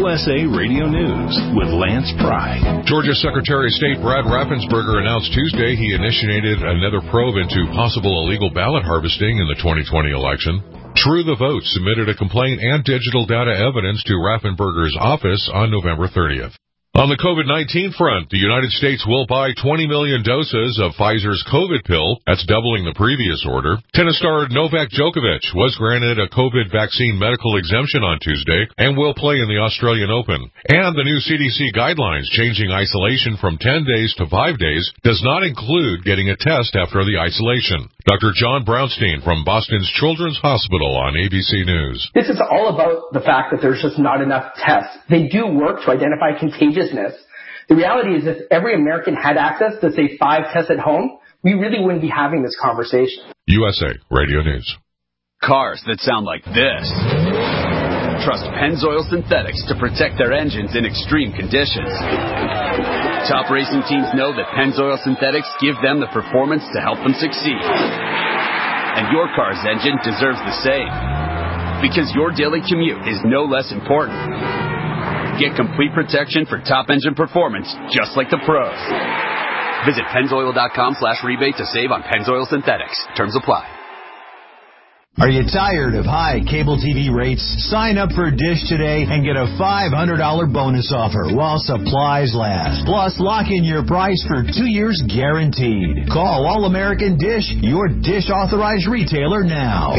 USA Radio News with Lance Pry. Georgia Secretary of State Brad Raffensperger announced Tuesday he initiated another probe into possible illegal ballot harvesting in the 2020 election. True the Vote submitted a complaint and digital data evidence to Raffensperger's office on November 30th. On the COVID-19 front, the United States will buy 20 million doses of Pfizer's COVID pill. That's doubling the previous order. Tennis star Novak Djokovic was granted a COVID vaccine medical exemption on Tuesday and will play in the Australian Open. And the new CDC guidelines changing isolation from 10 days to 5 days does not include getting a test after the isolation. Dr. John Brownstein from Boston's Children's Hospital on ABC News. This is all about the fact that there's just not enough tests. They do work to identify contagiousness. The reality is if every American had access to, say, 5 tests at home, we really wouldn't be having this conversation. USA Radio News. Cars that sound like this. Trust Pennzoil Synthetics to protect their engines in extreme conditions. Top racing teams know that Pennzoil Synthetics give them the performance to help them succeed. And your car's engine deserves the same. Because your daily commute is no less important. Get complete protection for top engine performance, just like the pros. Visit Pennzoil.com/rebate to save on Pennzoil Synthetics. Terms apply. Are you tired of high cable TV rates? Sign up for Dish today and get a $500 bonus offer while supplies last. Plus, lock in your price for 2 years guaranteed. Call All American Dish, your Dish authorized retailer now.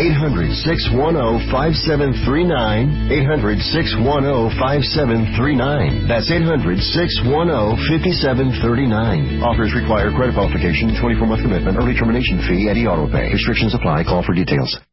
800-610-5739. 800-610-5739. That's 800-610-5739. Offers require credit qualification, 24-month commitment, early termination fee, and auto pay. Restrictions apply. Call for details.